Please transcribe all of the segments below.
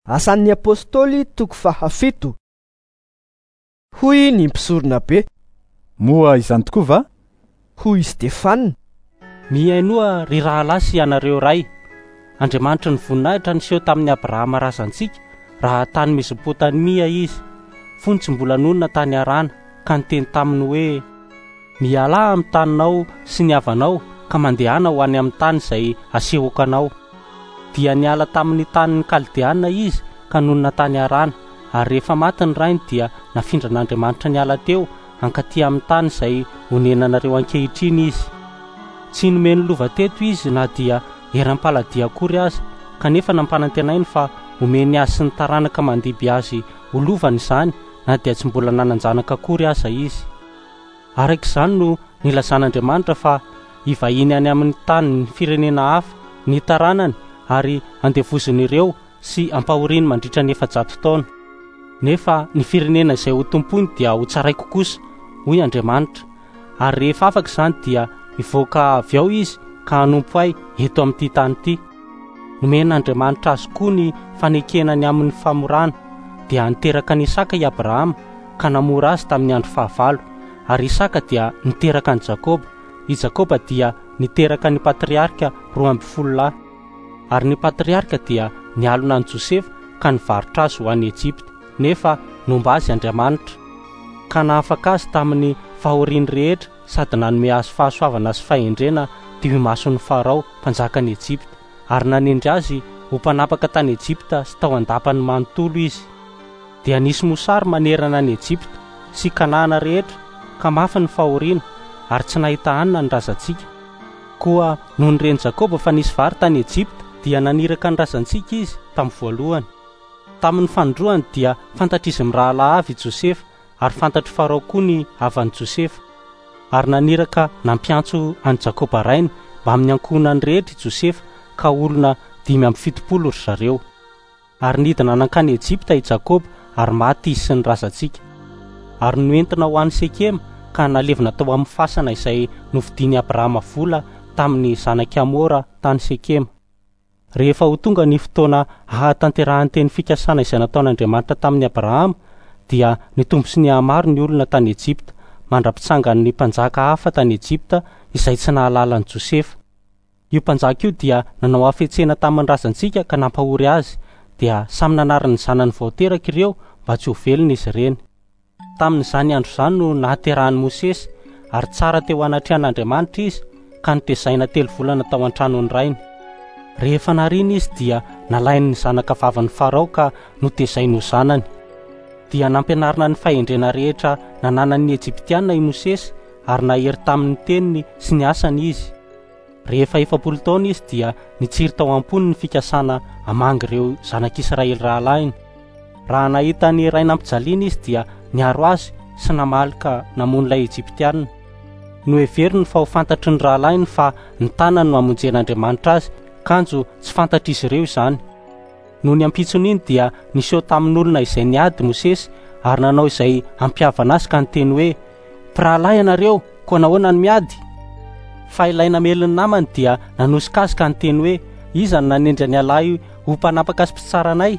Asan'ny apôstôly toko fahafito. Hoy ny mpisorona be. Moa izany tokoa va? Hoy Stefana. Mihainoa ry rahalahy ianareo ray. Andriamanitra nivoninahitra niseho tamin'ny Abrahama razantsika raha tany Mesopotamia izy. Fony tsy mbola nonona tany Arana, ka niteny taminy hoe: miala amin'ny taninao sy ny havanao ka mandehana ho any amin'ny tany izay asehoko anao. Dia niala tamin'ny tanin'ny Kaldeana izy ka nonona tany Arana, ary rehefa maty ny rainy dia nafindran'Andriamanitra niala teo hankaty amin'ny tany izay honenanareo ankehitriny izy. Tsy nomeny lova teto izy na dia eram-paladia akory aza, kanefa nampanantenainy fa omeny azy sy ny taranaka mandiby azy ho lovany izany, na dia tsy mbola nananjanaka akory aza izy. Arak'izany no nilazan'Andriamanitra fa hivahiny any amin'ny tany ny firenena hafa ny taranany, ary andevoziny ireo sy ampahoriany mandritra ny 400 taona. Nefa ny firenena izay ho tompony dia ho tsaraiko kosa, hoy Andriamanitra. Ary rehefa afaka izany dia hivoaka avy ao izy ka hanompo ahy eto amin'ity tany ity. Nomen'Andriamanitra azy koa ny fanekenany amin'ny famorana, dia niteraka ny Isaka i Abrahama ka namora azy tamin'ny andro fahavalo, ary Isaka dia niteraka ny Jakoba. I Jakoba dia niteraka ny patriarka 12 lahy, ary ny patriarka dia nialona ny Josefa ka nivarotra azy ho any Ejipta, nefa nomba azy Andriamanitra ka nahafaka azy tamin'ny fahoriany rehetra, sady nanome azy fahasoavana sy fahendrena teo imason'ny Farao mpanjakan'i Ejipta, ary nanendry azy ho mpanapaka tany Ejipta sy tao andapany manontolo izy. Dia nisy mosary manerana ny Ejipta sy Kanana rehetra, ka mafy ny fahoriana, ary tsy nahita hanina ny razantsika. Koa noho nireny Jakoba fa nisy vary tany Ejipta, dia naniraka ny razantsika izy tamin'ny voalohany. Tamin'ny fandroany dia fantatr'izy mirahalahy avy Josefa, ary fantatry Farao koa ny havan'i Josefa, ary naniraka nampiantso any Jakoba rainy mba amin'ny ankonany rehetra i Josefa, ka olona 570 ry zareo. Ary nidina nankany Ejipta i Jakoba, ary maty izy sy ny razantsika. Ary noentina ho an'ny Sekema, ka nalevina tao amin'ny fasana izay novidiany Abrahama vola tamin'ny zanaky Hamora tany Sekema. Rehefa ho tonga ny fotoana hahatanterahan'ny teny fikasana izay nataon'Andriamanitra tamin'ny Abrahama, dia nitombo sy nihamaro ny olona tany Ejipta, mandrapitsangany ny mpanjaka hafa tany Ejipta izay tsy nahalala ny Josefa. Io mpanjaka io dia nanao hafetsena tamin'ny razantsika ka nampahory azy, dia samy nanarany zanany voateraka ireo mba tsy ho velona izy ireny. Tamin'izany andro izany no nahaterahan'i Mosesy, ary tsara teo anatrehan'Andriamanitra izy, ka nitezaina 3 volana tao an-tranony rainy. Rehefa nariny izy dia nalainy ny zanaka vavan'ny Farao ka notezainy ho zanany. Dia nampianarina ny fahendrena rehetra nananan'ny Ejiptiana i Mosesy, ary nahery tamin'ny teniny sy ny asany izy. Rehefa 70 taona izy dia nitsiry tao am-pony ny fikasana hamangy ireo zanak'Israely rahalahiny. Raha nahita ny ray nampijaliana izy dia niaro azy sy namaly ka namono ilay Ejiptiana. Noheveriny fa ho fantatry ny rahalahiny fa ny tanany no hamonjen'Andriamanitra azy, kanjo tsy fantatry izy ireo izany. Noho ny ampitsony iny dia niseho tamin'olona izay niady Mosesy, ary nanao izay ampiavana azy ka niteny hoe: "Mpirahalahy ianareo, koa nahoana ny miady?" Fa ilay nameliny namany dia nanosika azy ka niteny hoe: "Iza no nanendry ny alahy ho mpanapaka sy mpitsaranay?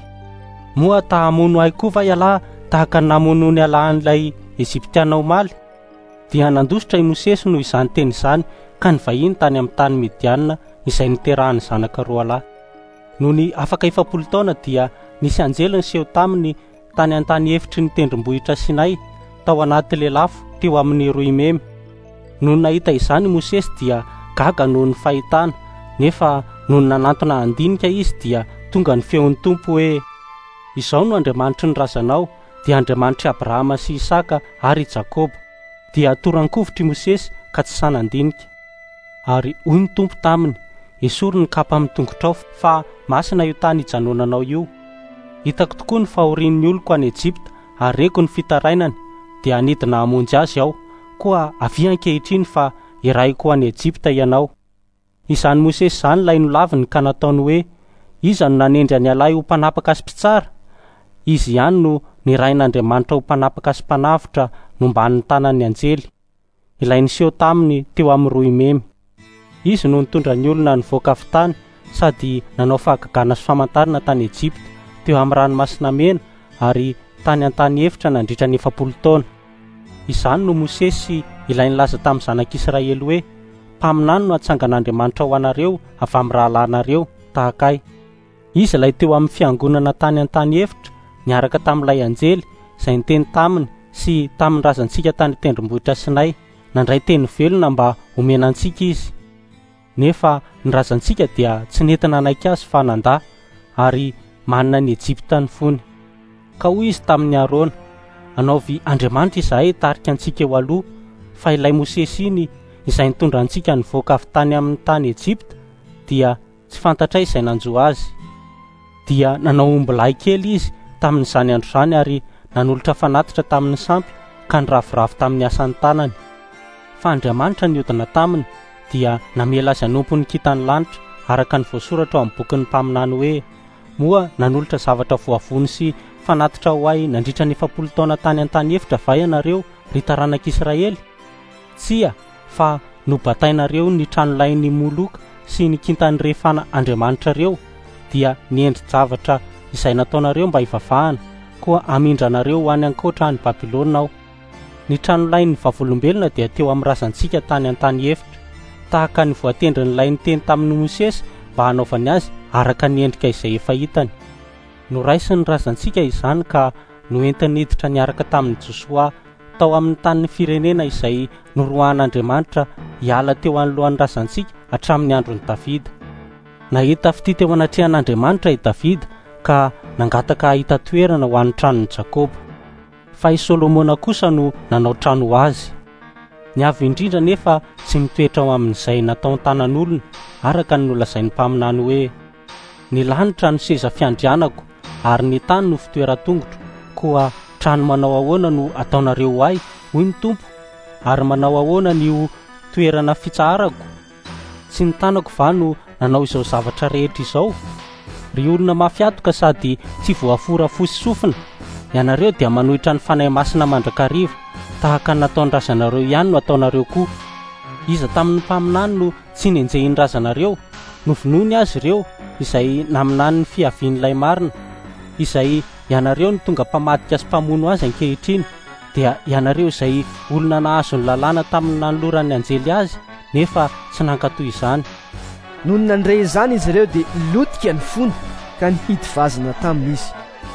Moa tahamono ahy koa va ialahy tahaka ny namono ny alahan'ilay Ejiptiana omaly?" Dia nandositra i Mosesy noho izany teny izany, ka nivahiny tany amin'ny tany Midianina izay niterahany zanaka 2 lahy. Noho ny afaka 70 taona dia nisy anjely niseho taminy tany an-tany efitry ny tendrombohitra Sinay, tao anaty lelafo teo amin'ny 2 memy. Noho nahita izany Mosesy dia gaga noho ny fahitana, nefa noho nanantona andinika izy dia tonga ny feon'ny Tompo hoe: "Izao no Andriamanitry ny razanao, dia Andriamanitry Abrahama sy Isaka ary Jakoba." Dia toran-kovitra i Mosesy ka tsy sanandinika. Ary hoy ny Tompo taminy: "Esory ny kapa amin'ny tongotrao, fa masina io tany hijanonanao io. Hitako tokoa ny fahorian'ny oloko any Ejipta, ary reko ny fitarainany, dia nidina hamonjy azy aho, koa avy ankehitriny fa irahiko any Ejipta ianao." Izany Mosesy izany lay nolaviny ka nataony hoe: "Iza no nanendry ny alahy ho mpanapaka sy mpitsara?" Izy ihany no nirain'Andriamanitra ho mpanapaka sy mpanavotra nomban'ny tanan'ny anjely, ilay niseho taminy teo amin'ny 2 memy. Izy no nitondra ny olona nivoaka avy tany, sady nanao fahagagana sy famantarana tany Ejipta, teo amin'ny ranomasina mena ary tany an-tany efitra nandritra ny 7 taona. Izany no Mosesy ilainy laza tamin'ny zanak'Israely hoe mpaminany no atsangan'Andriamanitra ho anareo avy amin'ny rahalanareo tahakay. Izy ilay teo amin'ny fiangonana tany an-tany efitra niaraka tamin'ilay anjely izay niteny taminy sy tamin'ny razantsika tany tendrombohitra Sinay nandray teny velona mba omenantsika izy. Nefa ny razantsika dia tsy nentina naika azy fa nandà ary manana ny Ejipta ny fony. Ka hoy izy tamin'ny Arona, anaovy Andriamanitra izahay tarika antsika eo aloha, fa ilay Mosesy iny izay nitondra antsika nivoaka avy tany amin'ny tany Ejipta dia tsy fantatra izay nanjo azy. Dia nanao omby-lahy kely izy tamin'izany andro izany ary nanolotra fanatitra tamin'ny sampy ka niravoravo tamin'ny asan'ny tanany. Fa Andriamanitra nihodina taminy dia namela azy hanompo ny kitany lanitra araka ny voasoratra ao amin'ny bokin'ny mpaminany hoe moa nanolotra zavatra voavony sy fanatitra ho ahy nandritra ny 7 taona tany an-tany efitra va ianareo ry taranak'Israely? Tsia, fa nobatainareo ny tranolain'ny Moloka sy ny kintany rehefana Andriamanitra reo dia niendry-javatra izay nataonareo mba hivavahana koa amindranareo ho any ankoatra any Babilôna ao. Ny tranolain'ny vavolombelona dia teo amin'ny razantsika tany an-tany efitra, tahaka ny voatendrin'ilay niteny tamin'ny Mosesy mba hanaovany azy araka ny endrika izay efa hitany. Noraisiny razantsika izany ka noentiny hiditra niaraka tamin'ny Josoa tao amin'ny tanin'ny firenena izay norohan'Andriamanitra hiala teo anolohan'ny razantsika hatramin'ny andron'i Davida. Nahita fity teo anatrehan'Andriamanitra i Davida ka nangataka hahita toerana ho an'ny tranon'i Jakoba. Fa i Solomona kosa no nanao trano ho azy. Ny avy indrindra nefa tsy mitoetra ao amin'izay natao tanan'olona araka ny nolazain'ny mpaminany hoe ny lanitra no seza fiandrianako ary ny tany no fitoeran-tongotro, koa trano manao ahoana no ataonareo ho ahy hoy ny Tompo, ary manao ahoana ny ho toerana fitsaharako? Tsy ny tanako va no nanao izao zavatra rehetra izao? Ry olona mafiatoka sady tsy voafora fosy sofina, ianareo dia manohitra ny fanahy masina mandrakariva, tahaka nataon'ny razanareo ihany no ataonareo koa. Iza tamin'ny mpaminany no tsy nenjehiny razanareo? Novonoiny azy ireo izay naminany ny fiavian'ilay marina, izay ianareo ny tonga mpamadika sy mpamono azy ankehitriny, dia ianareo izay olona nahazo ny lalàna tamin'ny nanoloran'ny anjely azy nefa tsy nankatoy izany. Noho ny nandray izany izy ireo dia lotika ny fony ka nihidy vazana tamin'izy.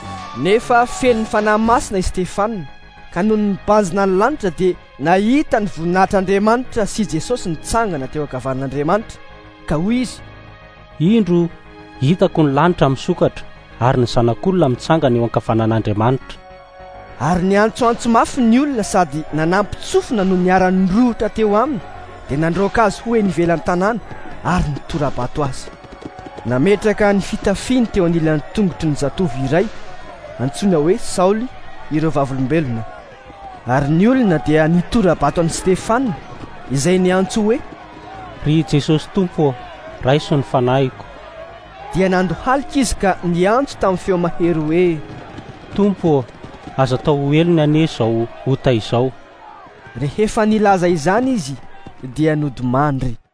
Nefa feno ny fanahy masina i Stefanina, ka noho ny nibazina ny lanitra dia nahita ny voninahitr'Andriamanitra sy Jesosy nitsangana teo ankavan'Andriamanitra, ka hoy izy, indro hitako ny lanitra misokatra ary ny zanak'olona mitsangana eo ankavanan'Andriamanitra. Ary niantsoantso mafy ny olona sady nanampy-tsofina no niara-nirohitra teo aminy, dia nandroaka azy ho eny ivelan'ny tanàna ary nitora-bato azy. Nametraka ny fitafiany teo anilan'ny tongotry ny zatovy iray antsoina hoe Saoly ireo vavolombelona, ary ny olona dia nitora-bato an'i Stefanina izay niantso hoe ry Jesosy Tompo, raiso ny fanahiko. Dia nandohalika izy ka niantso tamin'ny feo mahery hoe Tompo, aza atao ho elony ane izao ota izao. Rehefa nilaza izany izy dia nodimandry.